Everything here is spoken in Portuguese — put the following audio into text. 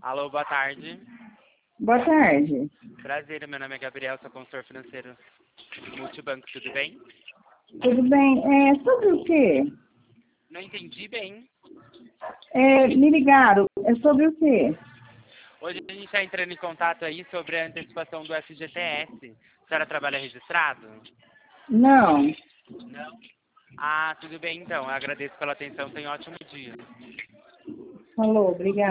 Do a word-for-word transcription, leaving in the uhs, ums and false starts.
Alô, boa tarde. Boa tarde. Prazer, meu nome é Gabriel, sou consultor financeiro Multibanco, tudo bem? Tudo bem? É sobre o quê? Não entendi bem. É, me ligaram. É sobre o quê? Hoje a gente está entrando em contato aí sobre a antecipação do F G T S. A senhora trabalha registrado? Não. Não. Ah, tudo bem então. Eu agradeço pela atenção. Tenha um ótimo dia. Falou, obrigada.